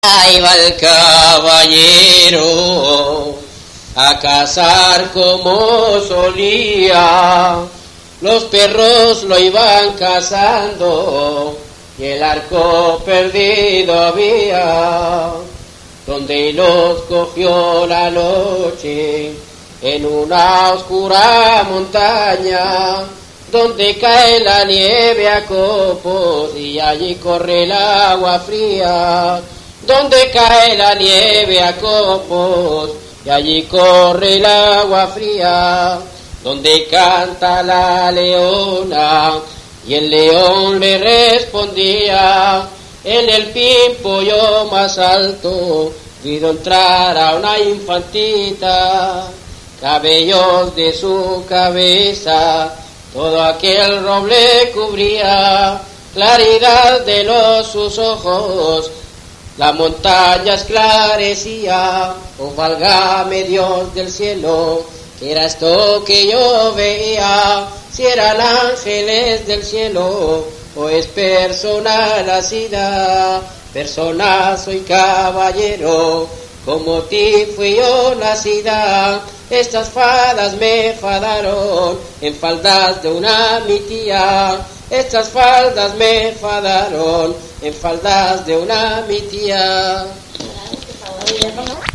Ahí va el caballero a cazar como solía. Los perros lo iban cazando y el arco perdido había. Donde los cogió la noche en una oscura montaña, donde cae la nieve a copos y allí corre el agua fría. Donde cae la nieve a copos y allí corre el agua fría. Donde canta la leona y el león le respondía. En el pimpollo más alto vio entrar a una infantita. Cabellos de su cabeza todo aquel roble cubría. Claridad de sus ojos la montaña esclarecía. Oh, válgame Dios del cielo, ¿qué era esto que yo veía? Si eran ángeles del cielo o es persona nacida. Persona soy caballero, como ti fui yo nacida. Estas fadas me fadaron en faldas de una mi tía. Estas faldas me fadaron en faldas de una mi tía.